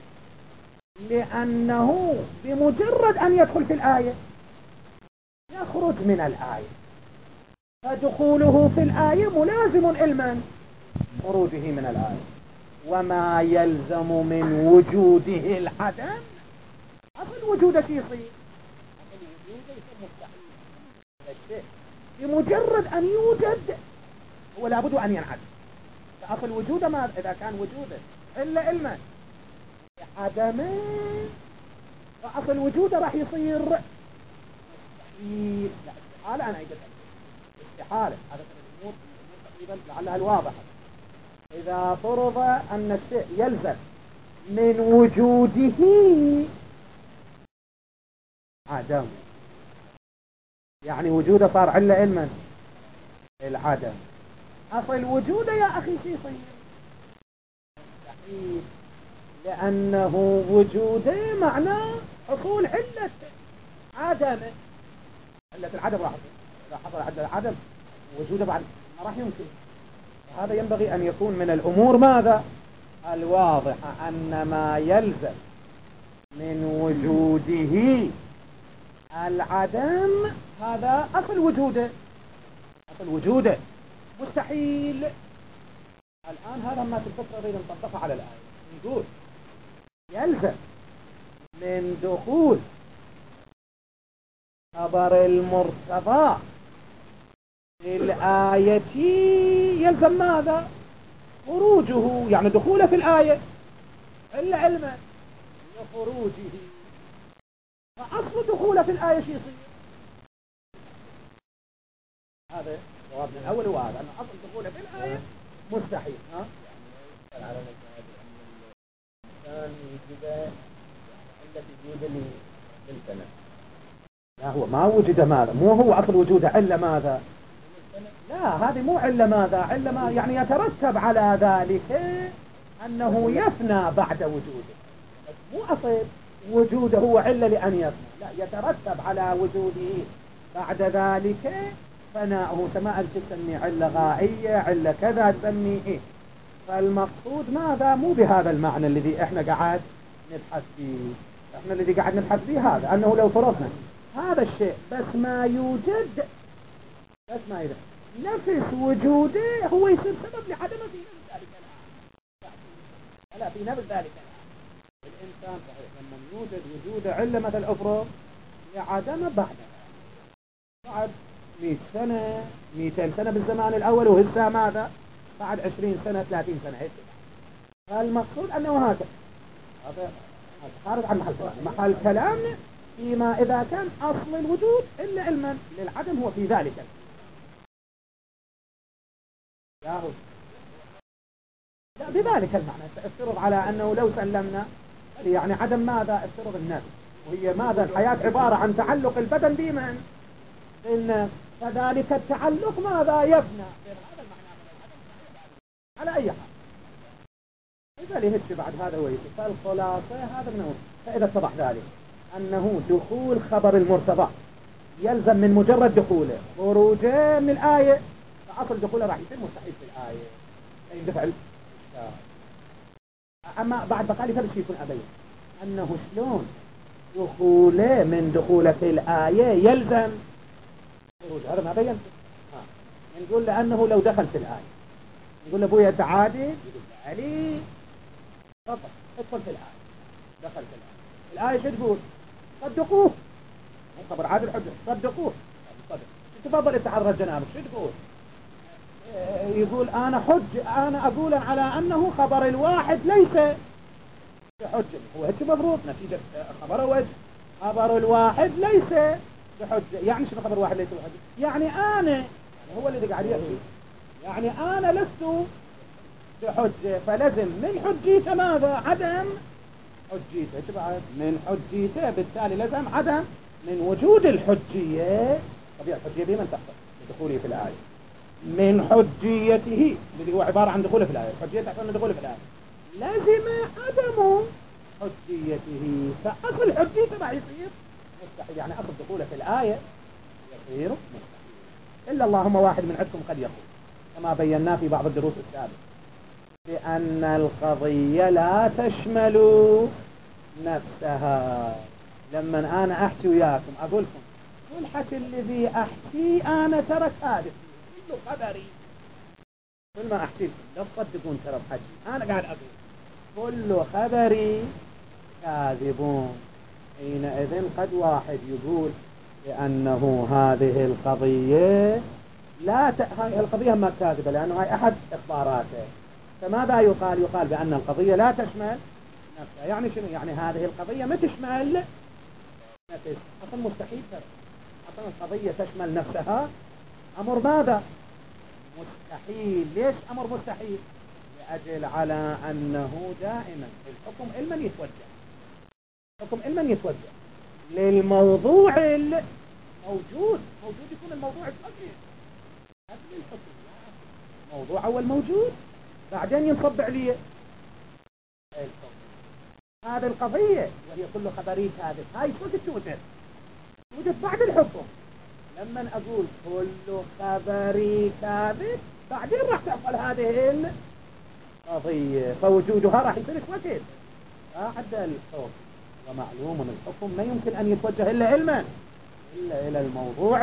لأنه بمجرد أن يدخل في الآية يخرج من الآية، فدخوله في الآية ملازم علما خروجه من الآية، وما يلزم من وجوده العدم. أصل وجوده شيء يصير، أصل وجوده يصير مستحيل. بمجرد أن يوجد هو لابد أن ينعدم. فأصل وجوده ما إذا كان وجوده إلا علما عدمه، فأصل وجوده راح يصير مستحيل. لا استحالة. أنا أيضا استحالة. هذا الأمور تقريبا لعلها الواضحة. إذا فرض أن الشيء يلزم من وجوده عدم، يعني وجوده صار علة علما العدم. أصل وجوده يا أخي شيء صير مستحيل، لأنه وجوده معناه حصول علة عدم. علة العدم راح إذا حصل عدم العدم وجوده بعد ما راح يمكن. هذا ينبغي أن يكون من الأمور ماذا؟ الواضحة، أن ما يلزم من وجوده العدم، هذا أصل وجوده، أصل وجوده مستحيل. الآن هذا ما تفكر إذا نطبقه على الآية، نقول يلزم من دخول خبر المرتضى في الآية، يلزم ماذا؟ خروجه، يعني دخوله في الآية إلا علما لخروجه. فأصل دخوله في الآية شيء يصير. هذا جوابنا الأول هو هذا، أن أصل دخوله في الآية مستحيل. ها؟ يعني على الإنسان يوجد عند وجود للسنة. لا، هو ما وجد ماذا؟ مو هو أصل وجوده إلا ماذا؟ لا، هذه مو علة ماذا؟ علة ما يعني يترتب على ذلك أنه يفنى بعد وجوده. مو أصل وجوده هو علة لأن يفنى، لا، يترتب على وجوده بعد ذلك فناؤه. سماء تسمي علة غائية، علة كذا تسمي إيه. فالمقصود ماذا؟ مو بهذا المعنى الذي احنا قاعد نبحث فيه. احنا الذي قاعد نبحث فيه هذا، أنه لو فرضنا هذا الشيء بس ما يوجد، بس ما يوجد نفس وجوده هو يصير سبب لعدمه في نفس ذلك الآن. لا، في نفس ذلك الآن الإنسان صحيح لما يوجد وجوده علة مثل أفرض لعدمه بعد بعد مئة سنة مئتين سنة بالزمان الأول، وهسه ماذا؟ بعد عشرين سنة ثلاثين سنة هيك. فالمقصود أنه هكذا. هذا خارج عن محل كلام. محل كلام فيما إذا كان أصل الوجود إلا علما للعدم هو في ذلك. ياهو لا، بذلك المعنى. افترض على أنه لو سلمنا يعني عدم ماذا؟ افترض النفس، وهي ماذا؟ الحياة عبارة عن تعلق البدن بمن؟ بالنفس. فذلك التعلق ماذا؟ يفنى. هذا المعنى على أي حال. إذا لهتش بعد هذا ويسي. فالخلاصة هذا منه. فإذا اتضح ذلك أنه دخول خبر المرتضى يلزم من مجرد دخوله خروجه من الآية، فأصل دخوله راح يتم مستحيل في الآية يندفع. أما بعد بقالي ثلاث شيء يكون أبين أنه شلون دخوله من دخوله في الآية يلزم خروج. هذا ما بينت. نقول لأنه لو دخل في الآية نقول لأبويا تعادل، يقول علي تفضل ادخل في الآية. دخل في الآية، الآية شو تقول؟ صدقوه. خبر عادل حجة، صدقوه. تفضل اتحرى جنابك. شو تقول؟ يقول أنا حج، أنا أقول على أنه خبر الواحد ليس بحجة. هو هيك مفروض نتيجة خبر وجه. خبر الواحد ليس بحجة. يعني شو خبر الواحد ليس بحجة؟ يعني أنا، يعني هو اللي قاعد يحكي، يعني أنا لست بحجة، فلازم من حجيته ماذا؟ عدم حجيته. بعد من حجيته بالتالي لازم عدم من وجود الحجية. طبيعة الحجية بمن تحصل؟ بدخوله في الآية. من حجيته اللي هو عبارة عن دخوله في الآية. الحجية تحصل من دخوله في الآية، لازم عدم حجيته. فأصل حجيته راح يصير مستحيل. يعني أصل دخوله في الآية يصير مستحيل. إلا اللهم واحد من عندكم قد يقول كما بينا في بعض الدروس السابقة بأن القضية لا تشمل نفسها. لما أنا أحكي وياكم أقول لكم كل حكي الذي أحكي أنا ترى كاذب، كله خبري. كل ما أحكي لكم لا تصدقون ترى بحكي أنا قاعد أقول كله خبري كاذبون. حينئذ قد واحد يقول لأنه هذه القضية لا ت... هاي القضية ما كاذبة لأنه هاي أحد إخباراته. فماذا يقال؟ يقال بأن القضية لا تشمل نفسها. يعني شنو؟ يعني هذه القضية ما تشمل نفسها. أصلا مستحيل ترى. أصلا القضية تشمل نفسها أمر ماذا؟ مستحيل. ليش أمر مستحيل؟ لأجل على أنه دائما الحكم علما يتوجه. الحكم علما يتوجه للموضوع الموجود. موجود يكون الموضوع الفقري قبل الحكم. موضوع أول موجود بعدين ينصب عليه الحكم. هذه القضية وهي كل خبري كاذب هاي شو توجد؟ توجد بعد الحكم. لما أقول كل خبري كاذب بعدين راح تحصل هذه القضية، فوجودها راح يصير وقت بعد الحكم. ومعلوم الحكم ما يمكن أن يتوجه إلا علما إلا إلى الموضوع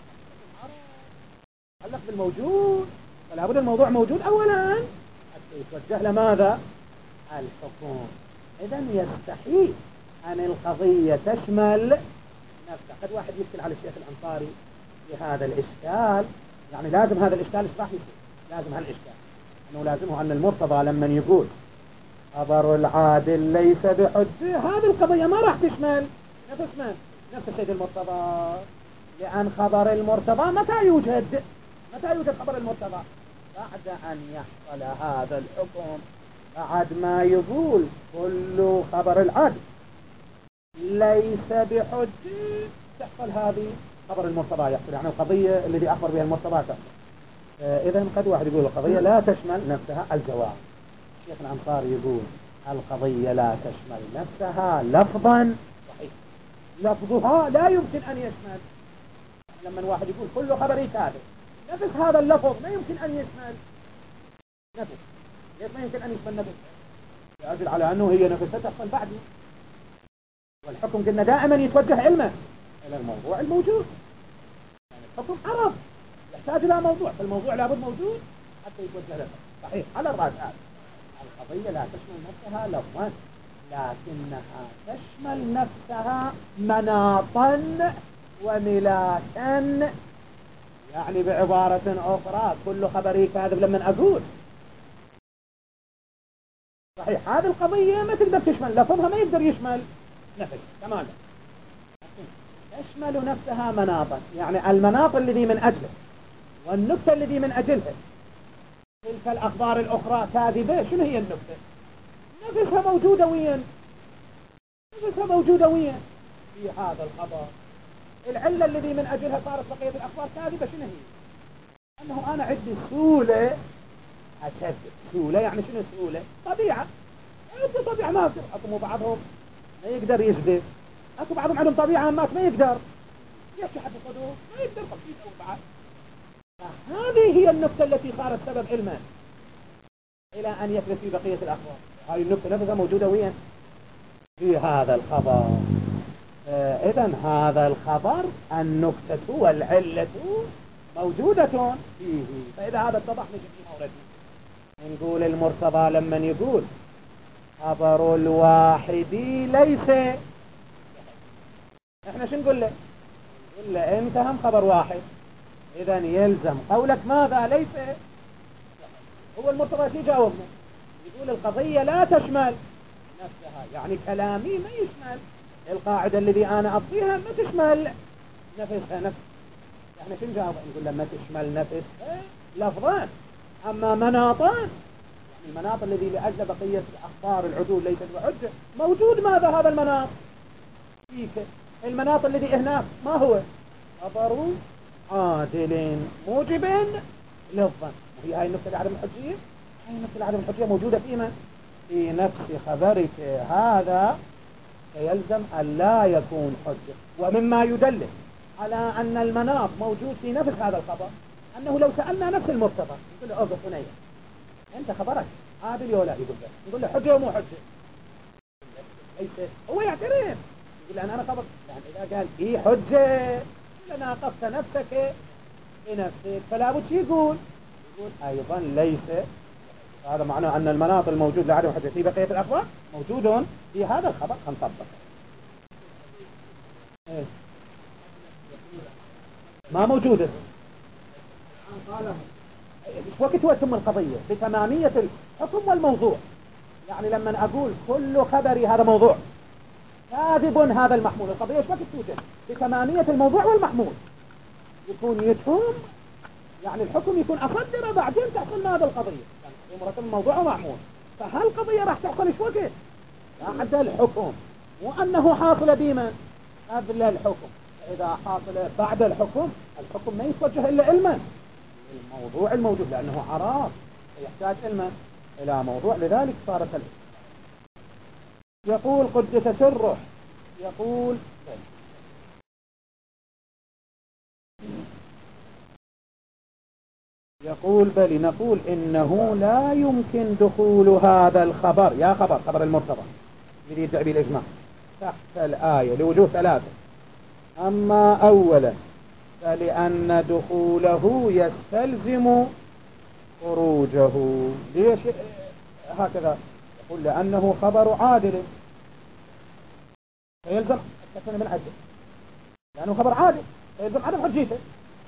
يتعلق بالموجود، فلا بد الموضوع موجود أولا حتى يتوجه لماذا؟ الحكم. إذن يستحيل أن القضية تشمل نفسها. قد واحد يشكل على الشيخ الأنصاري في هذا الإشكال، يعني لازم هذا الإشكال إيش راح يصير؟ لازم هالإشكال أنه لازمه أن المرتضى لما يقول خبر العادل ليس بحجة، هذه القضية ما راح تشمل نفس من؟ نفس السيد المرتضى، لأن خبر المرتضى متى يوجد؟ متى يوجد خبر المرتضى؟ بعد أن يحصل هذا الحكم، بعد ما يقول كل خبر العادل ليس بحجة تحصل هذه خبر المرتضى يحصل، يعني القضية الذي أخبر بها المرتضى تحصل. إذن قد واحد يقول القضية لا تشمل نفسها. الجواب الشيخ الأنصاري يقول القضية لا تشمل نفسها لفظا صحيح، لفظها لا يمكن أن يشمل. لما واحد يقول كل خبري كاذب، نفس هذا اللفظ ما يمكن أن يشمل نفس. ليش ما يمكن أن يشمل نفس؟ يأجل على أنه هي نفسها تحصل بعد، والحكم قلنا دائما يتوجه علما إلى الموضوع الموجود. يعني الحكم عرض يحتاج إلى موضوع، فالموضوع لابد موجود حتى يتوجه له. صحيح على الرأس هذا. القضية لا تشمل نفسها لفظا، لكنها تشمل نفسها مناطا وملاكا. يعني بعبارة أخرى كل خبري كاذب لما أقول صحيح هذه القضية ما تقدر تشمل لفظها، ما يقدر يشمل نفس تماما، تشمل نفسها مناطا. يعني المناط الذي من أجله والنكتة الذي من أجلها تلك الأخبار الأخرى كاذبة، شنو هي النكتة؟ نفسها موجودة وين؟ نفسها موجودة وين؟ في هذا الخبر. العلة الذي من أجلها صارت بقية الأخبار كاذبة شنو هي؟ أنه أنا عندي سهولة أكذب. سهولة يعني شنو سهولة؟ طبيعة. عندي طبيعة ما أقدر. أكو بعضهم ما يقدر يكذب، أكو بعضهم عندهم طبيعة ما ما يقدر يحكي حد الصدور، ما يقدر تفكير أو بعض. هذه هي النكتة التي صارت سبب علما إلى أن يثبت في بقية الأخبار. هذه النكتة نفسها موجودة وين؟ في هذا الخبر. آه إذن هذا الخبر النكتة والعلة موجودة فيه. فإذا هذا اتضح نجي في مورده نقول المرتضى لما يقول خبر الواحد ليس، احنا شو نقول له؟ نقول له انت هم خبر واحد، إذن يلزم قولك ماذا؟ ليس. هو المرتضى شي جاوبنا؟ يقول القضية لا تشمل نفسها، يعني كلامي ما يشمل القاعدة الذي أنا أعطيها، ما تشمل نفسها. نفس احنا شو نجاوب؟ نقول له ما تشمل نفسها لفظان، أما مناطان يعني المناط الذي لأجل بقية أخبار العدول ليست بحجة موجود. ماذا هذا المناط؟ فيك المناط الذي هناك ما هو؟ خبر عادل موجب لفظا. وهي هاي النقطة لعدم الحجية، هاي النقطة لعدم الحجية موجودة فيما في نفس خبرك هذا، فيلزم أن لا يكون حجة. ومما يدل على أن المناط موجود في نفس هذا الخبر أنه لو سألنا نفس المرتضى يقول له أوه ثنية أنت خبرك عادل ولا؟ يقول له يقول له حجة ومو حجة. هو يعترف يقول أنا أنا خبر، يعني إذا قال إيه حجة لناقضت نفسك بنفسك، فلا بد يقول يقول أيضا ليس. هذا معناه أن المناط الموجود لعدم حجة في بقية الأخبار موجود في هذا الخبر. هنطبق إيه؟ ما موجودة. مش وقت وتم القضية بتمامية الحكم والموضوع. يعني لما أقول كل خبري هذا موضوع كاذب هذا المحمول، القضية مش وقت توجد بتمامية الموضوع والمحمول، يكون يتهم يعني الحكم يكون أصدر بعدين تحصل هذا القضية، يعني مرتب الموضوع ومحمول. فهالقضية راح تحصل ايش وقت؟ بعد الحكم، وأنه حاصل بمن؟ قبل الحكم. فإذا حاصل بعد الحكم، الحكم ما يتوجه إلا علما الموضوع الموجود، لأنه عراف يحتاج علما إلى موضوع، لذلك صارت الحكم. يقول قدس سره، يقول يقول بل نقول إنه لا يمكن دخول هذا الخبر، يا خبر خبر المرتضى الذي يدعي به الإجماع، تحت الآية لوجوه ثلاثة. أما أولا فلأن دخوله يستلزم خروجه. ليش هكذا؟ يقول لأنه خبر عادل فيلزم التكفين من عدل، لأنه خبر عادل فيلزم عدم حجيته،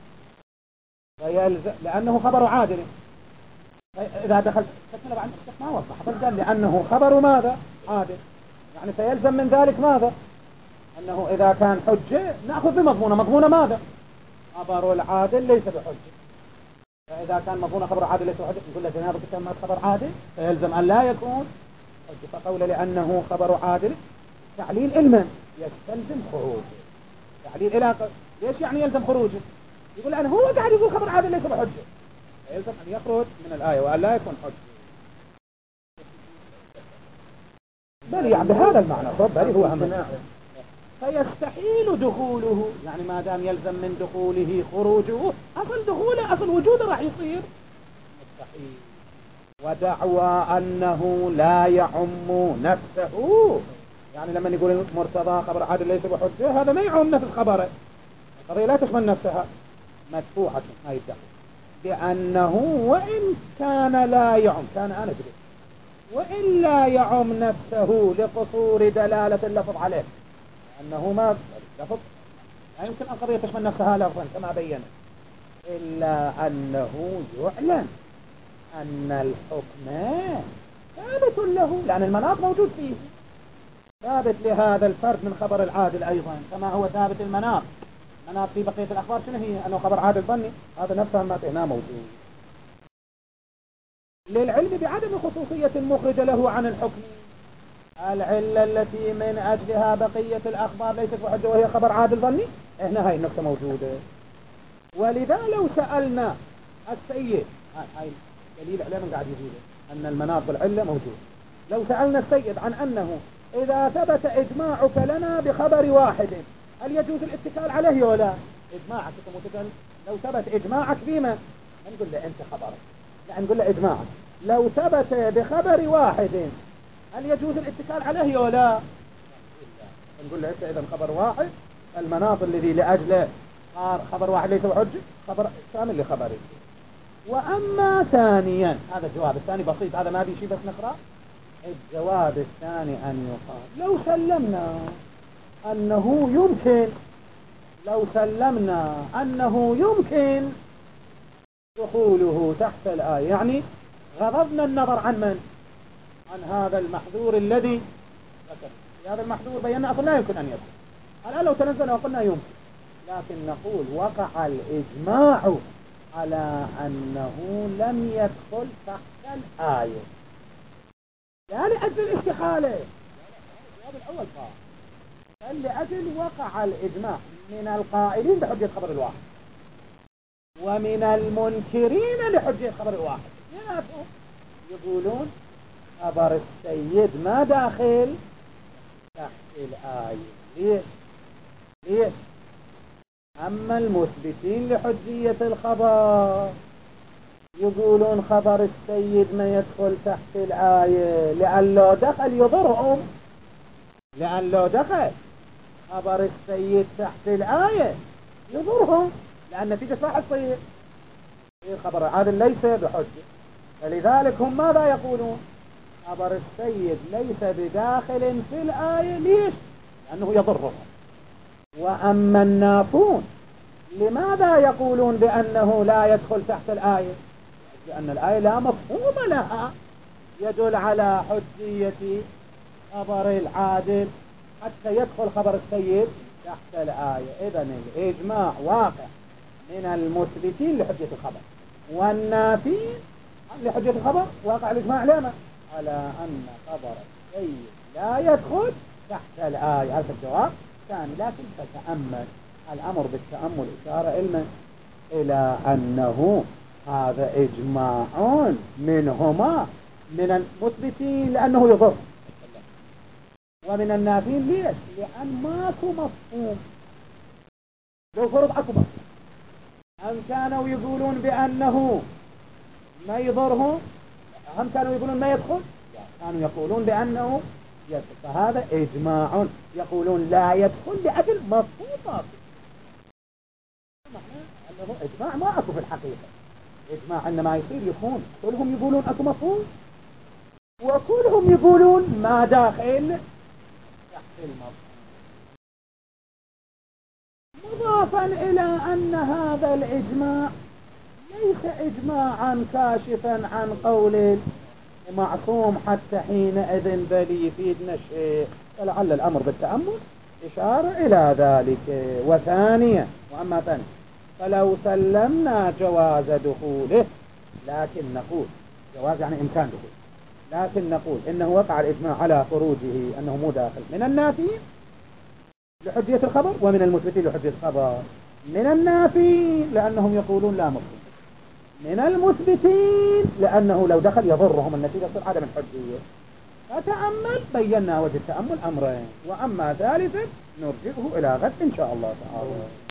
فيلزم لأنه خبر عادل. إذا دخلت تكفين بعد ما وضح بس قال لأنه خبر ماذا؟ عادل، يعني فيلزم من ذلك ماذا؟ أنه إذا كان حجة نأخذ بمضمونه. مضمونه ماذا؟ خبر العادل ليس بحجة. فإذا كان مضمونه خبر عادل ليس بحجة نقول له جنابك تم خبر عادل فيلزم أن لا يكون حجة. فقول لأنه خبر عادل تعليل علما يستلزم خروجه. تعليل إلى ليش يعني يلزم خروجه؟ يقول أنا هو قاعد يقول خبر عادل ليس بحجة، فيلزم أن يخرج من الآية وأن لا يكون حجة. بل يعني بهذا المعنى بل هو أهم. فيستحيل دخوله، يعني ما دام يلزم من دخوله خروجه، أصل دخوله أصل وجوده راح يصير مستحيل. ودعوى أنه لا يعم نفسه، يعني لما يقول مرتضى خبر عادل ليس بحجة هذا ما يعم نفس خبره، القضية لا تشمل نفسها، مدفوعة ما يدعي بأنه وإن كان لا يعم، كان أنا جديد وإن لا يعم نفسه لقصور دلالة اللفظ عليه، أنه ما لفظ لا يمكن أن قضية تشمل نفسها لفظا كما بينا، إلا أنه يعلن أن الحكم ثابت له، لأن المناط موجود فيه، ثابت لهذا الفرد من خبر العادل أيضا كما هو ثابت المناط. مناط في بقية الأخبار شنو هي؟ أنه خبر عادل ظني، هذا نفسه ما هنا موجود. للعلم بعدم خصوصية مخرجة له عن الحكم، العلة التي من أجلها بقية الأخبار ليست بحجة وهي خبر عادل ظني، هنا هاي النقطة موجودة. ولذا لو سألنا السيد، هاي دليل عليه من قاعد يقول أن المناط بالعلة موجود، لو سألنا السيد عن أنه إذا ثبت إجماعك لنا بخبر واحد هل يجوز الاتكال عليه ولا لا؟ إجماعك لو ثبت إجماعك بما نقول له أنت خبرك، لا نقول له إجماعك لو ثبت بخبر واحد هل يجوز الاتكال عليه ولا لا؟ نقول له أنت إذا خبر واحد المناط الذي لأجله خبر واحد ليس بحجة خبر كامل لخبره. وأما ثانيا، هذا الجواب الثاني بسيط، هذا ما بيشي بس نقرأ. الجواب الثاني أن يقال لو سلمنا أنه يمكن لو سلمنا أنه يمكن دخوله تحت الآية، يعني غضضنا النظر عن من؟ عن هذا المحذور الذي ذكر. هذا المحذور بينا أصلا لا يمكن أن يدخل، الآن لو تنزل وقلنا يمكن، لكن نقول وقع الإجماع على أنه لم يدخل تحت الآية لا لأجل الاستحالة، الجواب الأول قال بل لأجل وقع الإجماع من القائلين بحجة خبر الواحد ومن المنكرين لحجة خبر الواحد، يقولون خبر السيد ما داخل تحت الآية. ليش؟ ليش؟ أما المثبتين لحجية الخبر يقولون خبر السيد ما يدخل تحت الآية لأن لو دخل يضرهم، لأن لو دخل خبر السيد تحت الآية يضرهم، لأن نتيجة راح تصير خبر عادل ليس بحجة. فلذلك هم ماذا يقولون؟ خبر السيد ليس بداخل في الآية. ليش؟ لأنه يضرهم. وأما النافون لماذا يقولون بأنه لا يدخل تحت الآية؟ لأن الآية لا مفهوم لها يدل على حجية خبر العادل حتى يدخل خبر السيد تحت الآية. إذن الإجماع واقع من المثبتين لحجية الخبر، والنافين لحجية الخبر واقع الإجماع لما على أن خبر السيد لا يدخل تحت الآية. هذا الجواب ثاني. لكن فتأمل الأمر بالتأمل إشارة علما إلى أنه هذا إجماع منهما من المثبتين لأنه يضر، ومن النافين. ليش؟ لأن ماكو مفهوم. لو فرض أكو مفهوم أن كانوا يقولون بأنه ما يضره، هم كانوا يقولون ما يدخل، كانوا يقولون بأنه يدخل. فهذا إجماع. يقولون لا يدخل لأجل مفهوم، أنه إجماع ما أكو في الحقيقة. إجماع عندما يصير يكون كلهم يقولون أكو مفهوم وكلهم يقولون ما داخل تحت المفهوم. مضافا إلى أن هذا الإجماع ليس إجماعا كاشفا عن قول معصوم حتى حينئذ بل يفيدنا شيء، فلعل الأمر بالتأمل إشارة إلى ذلك. وثانيا وأما ثانيا فلو سلمنا جواز دخوله، لكن نقول جواز يعني إمكان دخول، لكن نقول إنه وقع الإجماع على خروجه أنه مو داخل من النافي لحجية الخبر ومن المثبتين لحجية الخبر. من النافي لأنهم يقولون لا مفهوم، من المثبتين لأنه لو دخل يضرهم النتيجة تصير عدم الحجية. فتأمل بينا وجه التأمل أمرين، وأما ثالثا نرجئه إلى غد إن شاء الله تعالى.